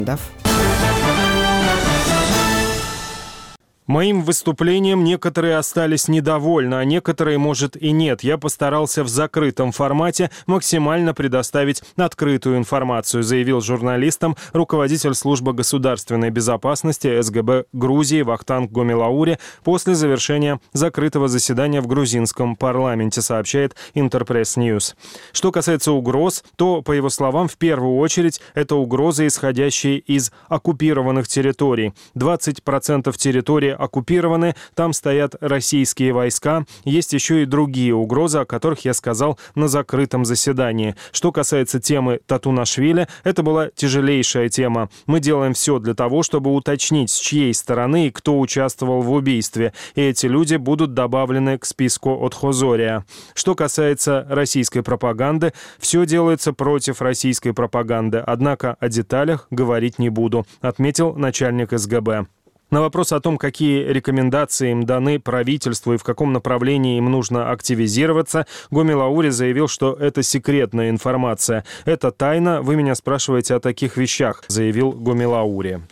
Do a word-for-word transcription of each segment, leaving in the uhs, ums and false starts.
Моим выступлением некоторые остались недовольны, а некоторые, может, и нет. Я постарался в закрытом формате максимально предоставить открытую информацию, заявил журналистам руководитель службы государственной безопасности СГБ Грузии Вахтанг Гомелаури после завершения закрытого заседания в грузинском парламенте, сообщает Интерпресс Ньюс. Что касается угроз, то, по его словам, в первую очередь это угрозы, исходящие из оккупированных территорий. двадцать процентов территории оккупированы, там стоят российские войска. Есть еще и другие угрозы, о которых я сказал на закрытом заседании. Что касается темы Татунашвили, это была тяжелейшая тема. Мы делаем все для того, чтобы уточнить, с чьей стороны и кто участвовал в убийстве. И эти люди будут добавлены к списку от Хозория. Что касается российской пропаганды, все делается против российской пропаганды. Однако о деталях говорить не буду, отметил начальник СГБ. На вопрос о том, какие рекомендации им даны правительству и в каком направлении им нужно активизироваться, Гомелаури заявил, что это секретная информация. Это тайна, вы меня спрашиваете о таких вещах, заявил Гомелаури.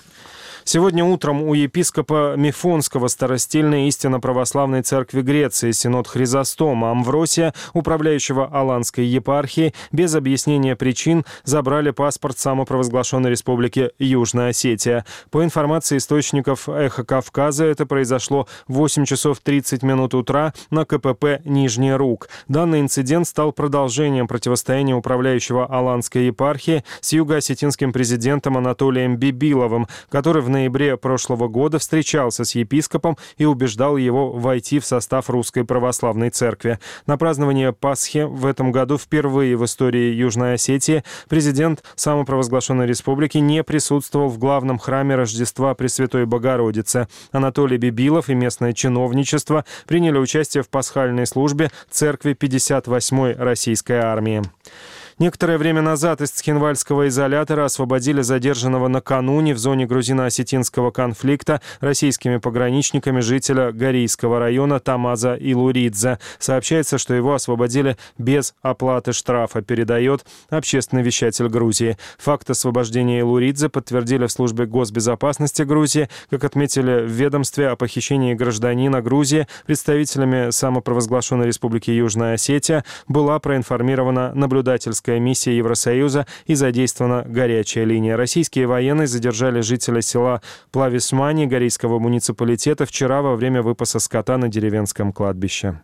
Сегодня утром у епископа Мифонского Старостильной истинно-православной церкви Греции синод Хризостома Амвросия, управляющего Аланской епархией, без объяснения причин забрали паспорт самопровозглашенной республики Южная Осетия. По информации источников «Эхо Кавказа», это произошло в восемь часов тридцать минут утра на КПП Нижний Руг. Данный инцидент стал продолжением противостояния управляющего Аланской епархии с юго-осетинским президентом Анатолием Бибиловым, который в В ноябре прошлого года встречался с епископом и убеждал его войти в состав Русской Православной Церкви. На празднование Пасхи в этом году впервые в истории Южной Осетии президент самопровозглашенной республики не присутствовал в главном храме Рождества Пресвятой Богородицы. Анатолий Бибилов и местное чиновничество приняли участие в пасхальной службе церкви пятьдесят восьмой российской армии. Некоторое время назад из Цхинвальского изолятора освободили задержанного накануне в зоне грузино-осетинского конфликта российскими пограничниками жителя Горийского района Тамаза Илуридзе. Сообщается, что его освободили без оплаты штрафа, передает общественный вещатель Грузии. Факт освобождения Илуридзе подтвердили в службе госбезопасности Грузии. Как отметили в ведомстве, о похищении гражданина Грузии представителями самопровозглашенной республики Южная Осетия была проинформирована наблюдательская миссия Евросоюза и задействована горячая линия. Российские военные задержали жителя села Плависмани Горийского муниципалитета вчера во время выпаса скота на деревенском кладбище.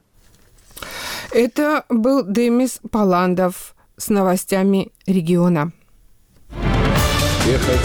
Это был Демис Паландов с новостями региона.